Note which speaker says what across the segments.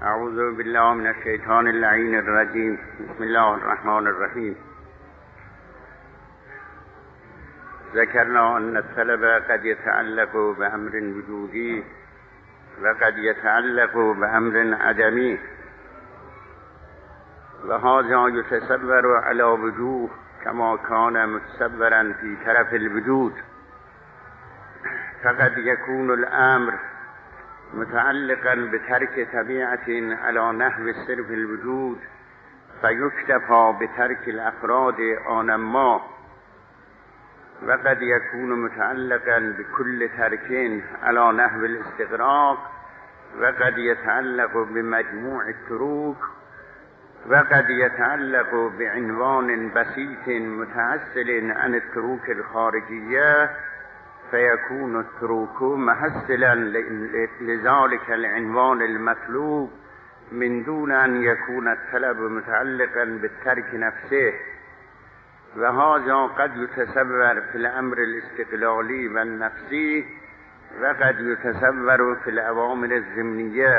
Speaker 1: اعوذ بالله من الشیطان اللعین الرجیم. بسم الله الرحمن الرحیم. ذكرنا أن الطلب قد يتعلق بأمر وجودي وقد يتعلق بأمر عدمي، وهذا يتصور على وجوه كما كان متصورا في طرف الوجود، فقد يكون الأمر متعلقا بترك طبيعة على نحو صرف الوجود فيكتفى بترك الأفراد آنما، وقد يكون متعلقا بكل ترك على نحو الاستغراق، وقد يتعلق بمجموع التروك، وقد يتعلق بعنوان بسيط متعسل عن التروك الخارجية فيكون التروك محصلا لذلك العنوان المطلوب من دون أن يكون الطلب متعلقا بالترك نفسه. وهذا قد يتصور في الأمر الاستقلالي والنفسي، وقد يتصور في الأوامر الضمنية.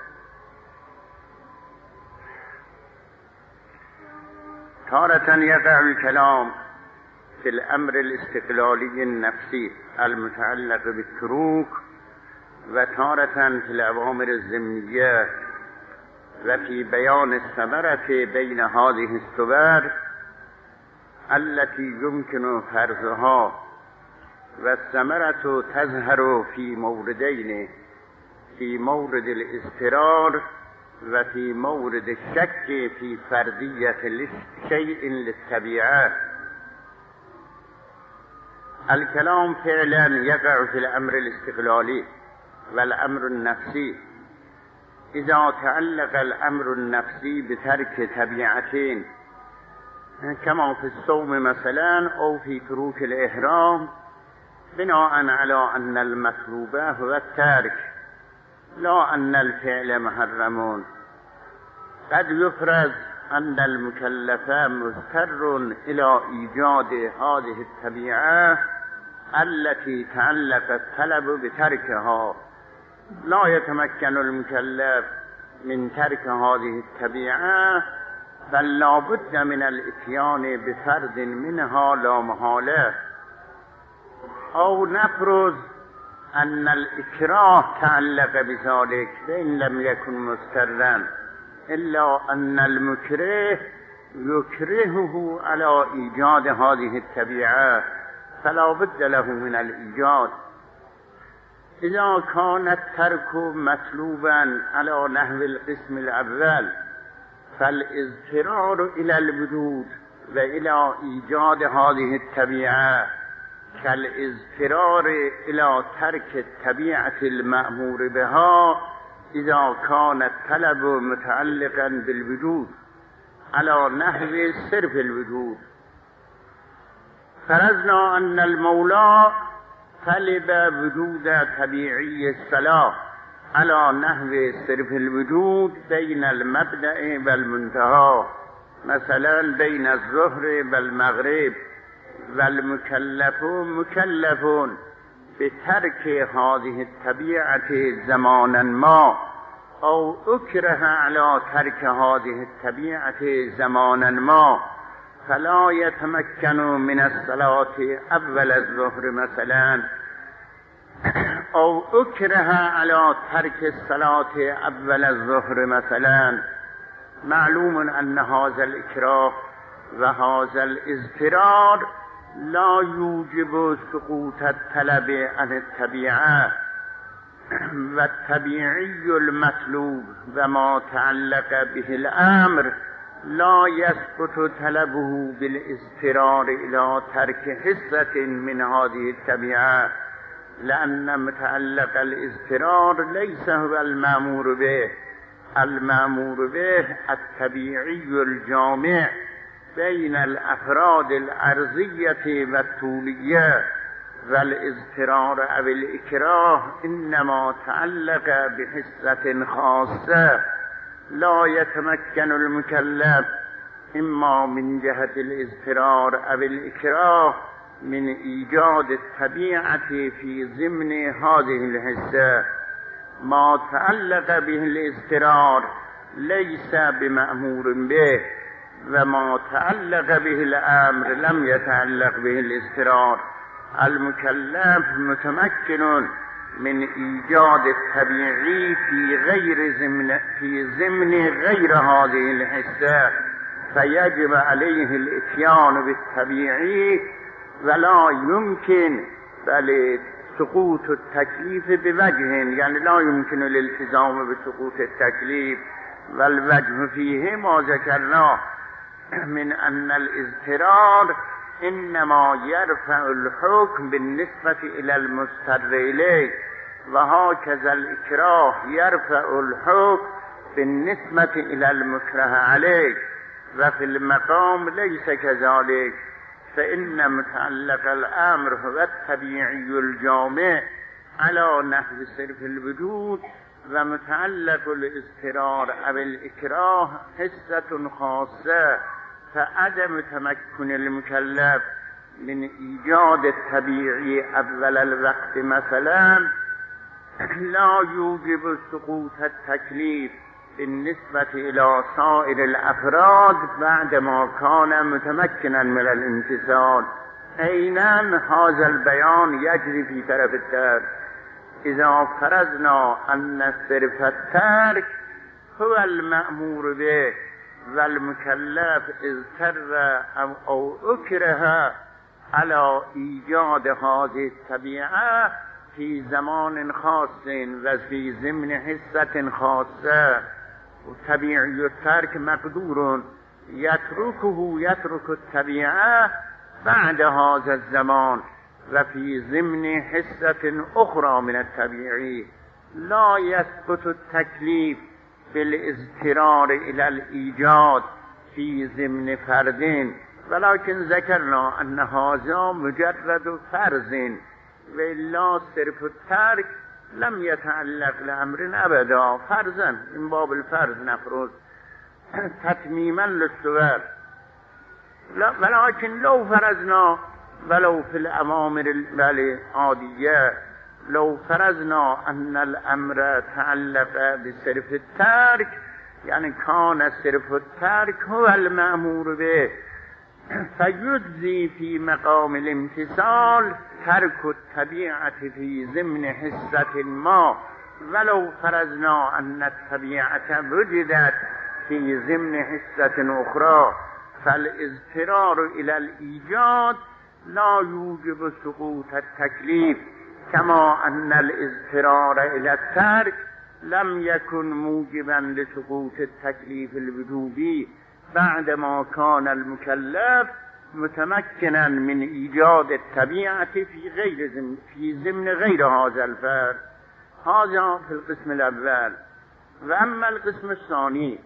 Speaker 1: تارة يقع الكلام في الأمر الاستقلالي النفسي المتعلق بالتروك، وتارة في الأوامر الضمنية، وفي بيان الثمرة بين هذه الصور التي يمكن فرضها. والثمرة تظهر في موردين، في مورد الاضطرار وفي مورد الشك في فردية شيء للطبيعة. الكلام فعلا يقع في الأمر الاستقلالي والأمر النفسي. إذا تعلق الأمر النفسي بترك طبيعتين كما في الصوم مثلا أو في تروك الإحرام، بناء على أن المطلوب هو الترك لا أن الفعل محرم، قد يفرض أن المكلف مضطر إلى إيجاد هذه الطبيعة التي تعلق الطلب بتركها، لا يتمكن المكلف من ترك هذه الطبيعة، بل لا بد من الاتيان بفرد منها لا محالة. أو نفرض أن الإكراه تعلق بذلك فإن لم يكن مضطرا، إلا أن المكره يكرهه على إيجاد هذه الطبيعة فلا بد له من الإيجاد. إذا كان الترك مطلوبا على نحو القسم الأول فالاضطرار إلى الوجود وإلى إيجاد هذه الطبيعة كالاضطرار إلى ترك الطبيعة المأمور بها إذا كان الطلب متعلقا بالوجود على نحو صرف الوجود. فرضنا أن المولى طلب وجود طبيعي الصلاة على نحو صرف الوجود بين المبدأ والمنتهى، مثلا بين الظهر والمغرب، والمكلف مكلف بترك هذه الطبيعة زمانا ما، أو أكره على ترك هذه الطبيعة زمانا ما، فلا يتمكن من الصلاة أول الظهر مثلا، أو أكره على ترك الصلاة أول الظهر مثلا. معلوم أن هذا الإكراه وهذا الاضطرار لا يوجب سقوط الطلب عن الطبيعة، والطبيعي المطلوب وما تعلق به الأمر لا يسقط طلبه بالاضطرار إلى ترك حصة من هذه الطبيعة، لأن متعلق الاضطرار ليس هو المأمور به. المأمور به الطبيعي الجامع بين الأفراد الأرضية والطولية، والاضطرار أو الإكراه إنما تعلق بحصة خاصة لا يتمكن المكلف إما من جهة الاضطرار أو الإكراه من إيجاد الطبيعة في ضمن هذه الحصة، ما تعلق به الاضطرار ليس بمأمور به و ما تعلق به الامر لم يتعلق به الاضطرار. المكلف متمكن من ایجاد الطبیعی في ضمن غیر هذه الحسه فيجب عليه الاتيان بالطبيعي ولا يمكن بل سقوط التكليف بوجه، يعني لا يمكن الالتزام بسقوط التكليف. والوجه فيه ما ذكرناه من أن الاضطرار إنما يرفع الحكم بالنسبة إلى المضطر إليه، وهكذا الإكراه يرفع الحكم بالنسبة إلى المكره عليه، وفي المقام ليس كذلك، فإن متعلق الأمر هو الطبيعي الجامع على نحو صرف الوجود، ومتعلق الاضطرار أو الإكراه حسة خاصة، فعدم تمكن المكلف من إيجاد الطبيعي أول الوقت مثلا لا يوجب سقوط التكليف بالنسبة إلى سائر الأفراد بعدما كان متمكنا من الامتثال. عينا هذا البيان يجري في طرف الترك. إذا فرضنا أن صرف الترك هو المأمور به والمكلف اضطر أو أكره على إيجاد هذه الطبيعة في زمان خاص وفي ضمن حصة خاصة، وطبيعي الترك مقدور يترك الطبيعة بعد هذا الزمان وفي ضمن حصة أخرى من الطبيعي. لا يسقط التكليف بالاضطرار إلى الإيجاد في ضمن فرض، ولكن ذكرنا أن هذا مجرد فرض، وإلا صرف الترك لم يتعلق لأمر أبدا، فرضا من باب الفرض نفرض تتميما للصور. ولكن لو فرضنا ولو في الأوامر العادية لو فرضنا أن الأمر تعلق بصرف الترك، يعني كان صرف الترك هو المأمور به، فيجزي في مقام الامتثال ترك الطبيعة في ضمن حصة ما، ولو فرضنا أن الطبيعة وجدت في ضمن حصة أخرى، فالاضطرار إلى الإيجاد لا يوجب سقوط التكليف، كما أن الاضطرار إلى الترك لم يكن موجبا لسقوط التكليف الوجوبي بعدما كان المكلف متمكنا من إيجاد الطبيعة في ضمن غير هذا الفرد. هذا في القسم الأول. وأما القسم الثاني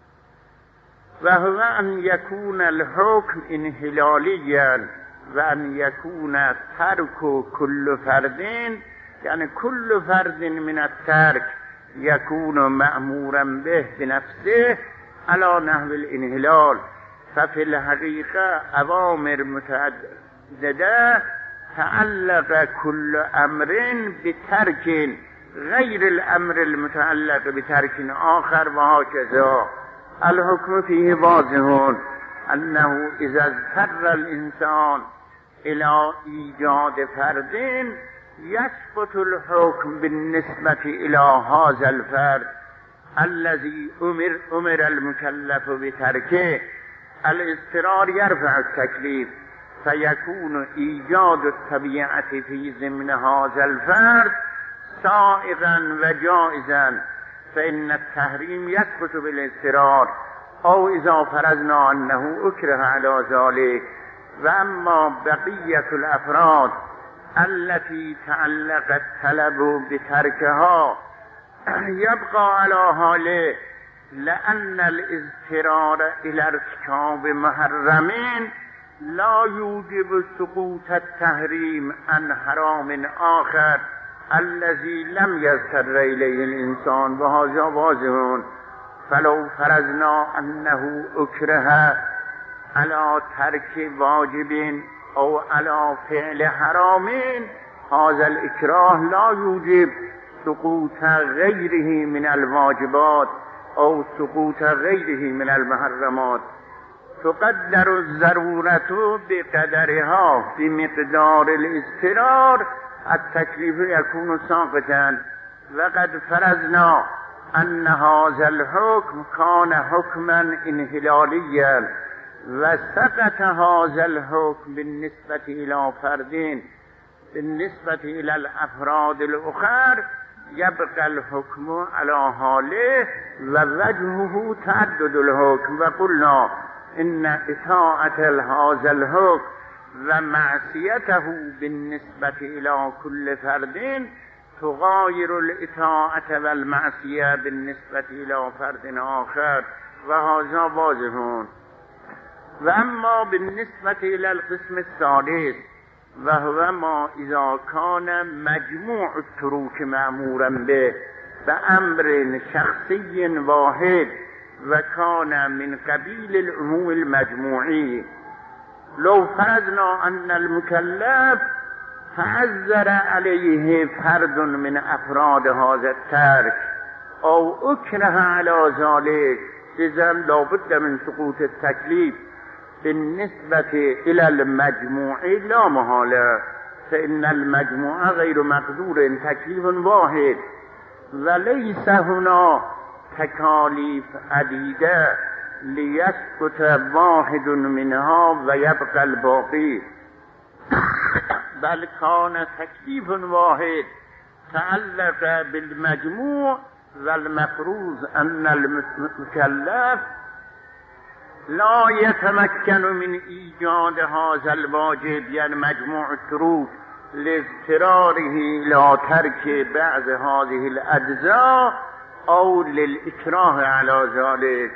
Speaker 1: وهو أن يكون الحكم انحلاليا وأن يكون ترك كل فرد، يعني كل فرد من الترك يكون مأمورا به بنفسه على نحو الانحلال. ففي الحقيقة أوامر متعددة تعلق كل أمر بترك غير الأمر المتعلق بترك آخر، وهكذا. الحكم فيه واضح أنه إذا اضطر الإنسان إلى إيجاد فرد يسقط الحكم بالنسبة إلى هذا الفرد الذي أمر المكلف بتركه. الاضطرار يرفع التكليف، فيكون إيجاد الطبيعة في ضمن هذا الفرد سائغا وجائزا، فإن التحريم يسقط بالاضطرار، أو إذا فرضنا أنه أكره على ذلك. وأما بقية الأفراد التي تعلق الطلب بتركها يبقى على حاله، لأن الاضطرار إلى ارتكاب محرمين لا يوجب سقوط التحريم عن حرام آخر الذي لم يضطر إليه الإنسان، وهذا واضح. فلو فرضنا أنه أكره على ترك واجب أو على فعل حرام، هذا الإكراه لا يوجب سقوط غیره من الواجبات او سقوط غیره من المحرمات. تقدر الضرورة بقدرها بمقدار الاضطرار التکلیف یکون ساقطا. وقد فرضنا ان هذا الحكم كان حكما انحلاليا وسقط هذا الحكم بالنسبة الى فردين بالنسبة الى الافراد الاخر يبقى الحكم على حاله ووجهه تعدد الحكم. وقلنا ان اطاعة هذا الحكم ومعصيته بالنسبة الى كل فرد تغاير الاطاعة والمعصية بالنسبة الى فرد آخر وهذا واضح. واما بالنسبة الى القسم الثالث وهو ما اذا كان مجموع التروك مأمورا به بأمر شخصي واحد وكان من قبيل العموم المجموعي. لو فرضنا ان المكلف تعذر عليه فرد من افراد هذا الترك او اكره على ذلك اذا لابد من سقوط التكليف بالنسبة الى المجموع لا محالة، فان المجموع غير مقدور تكليف واحد وليس هنا تكاليف عديدة ليسقط واحد منها ويبقى الباقي، بل كان تكليف واحد تعلق بالمجموع. والمفروض أن المكلف لا يتمكن من إيجاد هذا الواجب يعني مجموع التروك لاضطراره إلى ترك بعض هذه الأجزاء أو للإكراه على ذلك،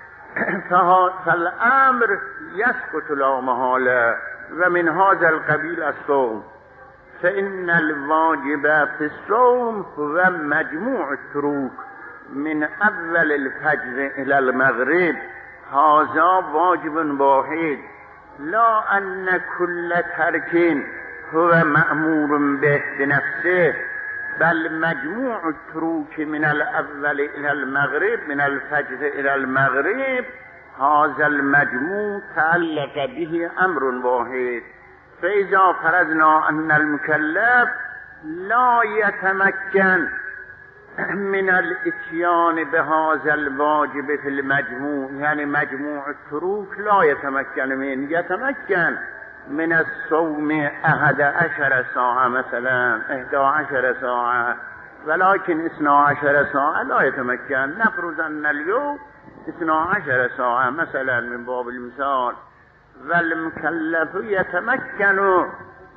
Speaker 1: فالأمر يسقط لا محالة. ومن هذا القبيل الصوم، فإن الواجب في الصوم هو مجموع التروك من أول الفجر إلى المغرب، هذا واجب واحد، لا أن كل ترك هو مأمور به بنفسه، بل مجموع التروك من الأول إلى المغرب من الفجر إلى المغرب هذا المجموع تعلق به أمر واحد. فإذا فرضنا أن المكلف لا يتمكن من الاتيان بهذا الواجب في المجموع يعني مجموع التروك لا يتمكن منه، يتمكن من الصوم 11 ساعة مثلا 11 ساعة ولكن 12 ساعة لا يتمكن. نفرض أن اليوم 12 ساعة مثلا من باب المثال، والمكلف يتمكن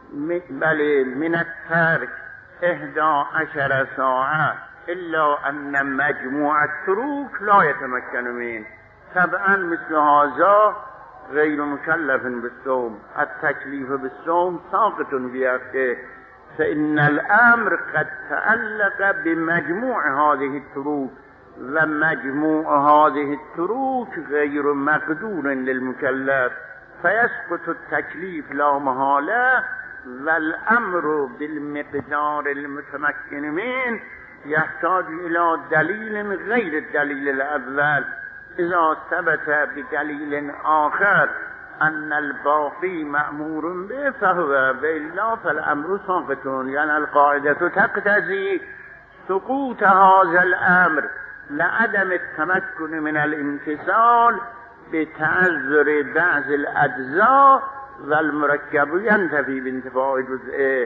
Speaker 1: من الترك 11 ساعة إلا أن مجموع التروك لا يتمكن منه، طبعا مثل هذا غير مكلف بالصوم، التكليف بالصوم ساقط بيده، فإن الأمر قد تعلق بمجموع هذه التروك ومجموع هذه التروك غير مقدور للمكلف، فيسقط التكليف لا محالة. والأمر بالمقدار المتمكن منه يحتاج إلى دليل غير الدليل الأول. إذا ثبت بدليل آخر أن الباقي مأمور به فهو، وإلا فالأمر ساقط. يعني القاعدة تقتضي سقوط هذا الأمر لعدم التمكن من الامتثال بتعذر بعض الأجزاء والمركب ينتفي بانتفاع جزئه.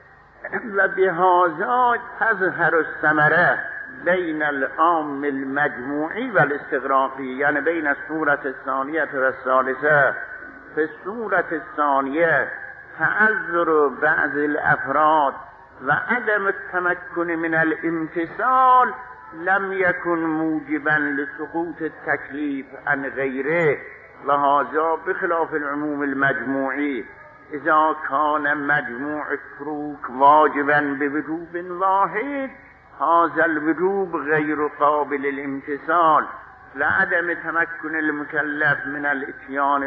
Speaker 1: وبهذا تظهر الثمرة بين العام المجموعي والاستغراقي، يعني بين الصورة الثانية والثالثة. في الصورة الثانية تعذر بعض الأفراد وعدم التمكن من الامتثال لم يكن موجبا لسقوط التكليف عن غيره، وهذا بخلاف العموم المجموعي. إذا كان مجموع التروك واجبا بوجوب واحد هذا الوجوب غير قابل للامتثال لعدم تمكن المكلف من الاتيان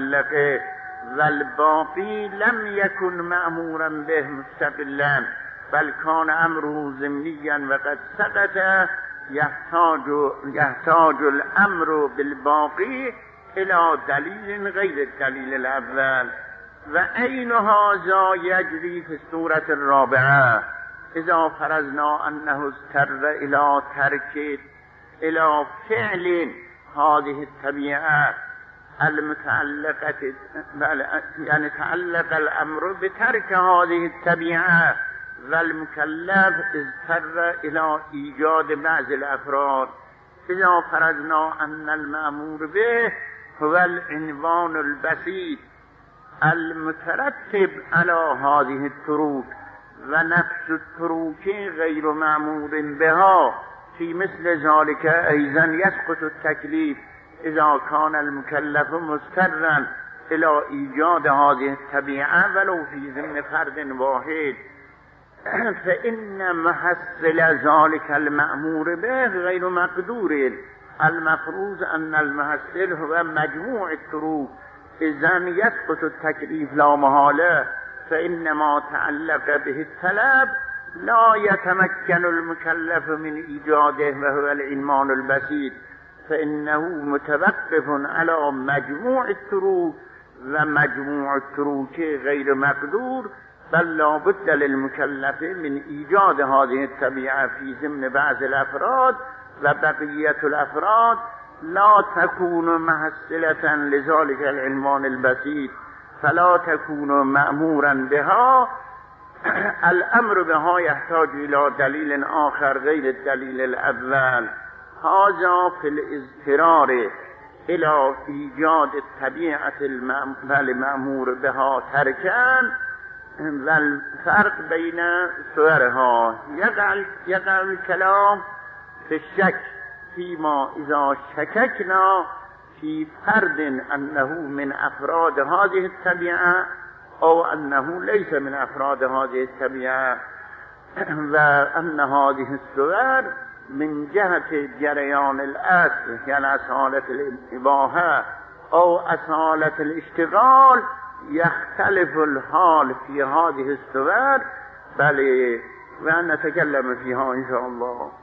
Speaker 1: بمتعلقه، والباقي لم يكن مأمورا به مستقلا، بل كان امره ضمنيا وقد سقط يحتاج الامر بالباقي الى دلیل غیر الدلیل الاول و عین هذا یجری فی الصورة الرابعة اذا فرضنا انه اضطر الى ترک الى فعل هذه الطبيعة المتعلقة، يعني تعلق الامر بترك هذه الطبيعة والمكلف اضطر الى ایجاد بعض الافراد. اذا فرضنا ان المأمور به هو العنوان البسيط المترتب على هذه التروك و نفس التروك غير مأمور بها في مثل ذلك ايضا يسقط التكليف اذا كان المكلف مضطرا الى ایجاد هذه الطبيعة ولو في ضمن فرد واحد، فإن محصل ذلك المأمور به غير مقدور. المفروض أن المحصل هو مجموع التروك، إذن يسقط التكليف لا محالة، فإن ما تعلق به الطلب لا يتمكن المكلف من إيجاده وهو العنوان البسيط، فإنه متوقف على مجموع التروك ومجموع التروك غير مقدور، بل لا بد للمكلف من ایجاد هذه الطبيعة في ضمن بعض الافراد و بقیة الافراد لا تكون محصلة لذلك العنوان البسيط فلا تكون مأمورا بها. الامر بها يحتاج الى دليل آخر غير الدليل الاول. هذا في الاضطرار الى ایجاد الطبيعة المأمور بها تركا والفرق بين صورها. يقع الكلام في الشك فيما إذا شككنا في فرد أنه من أفراد هذه الطبيعة أو أنه ليس من أفراد هذه الطبيعة، وأن هذه الصور من جهة جريان الأصل يعني أصالة الإباحة أو أصالة الاشتغال يختلف الحال في هذه الصور، بل ونتكلم فيها إن شاء الله.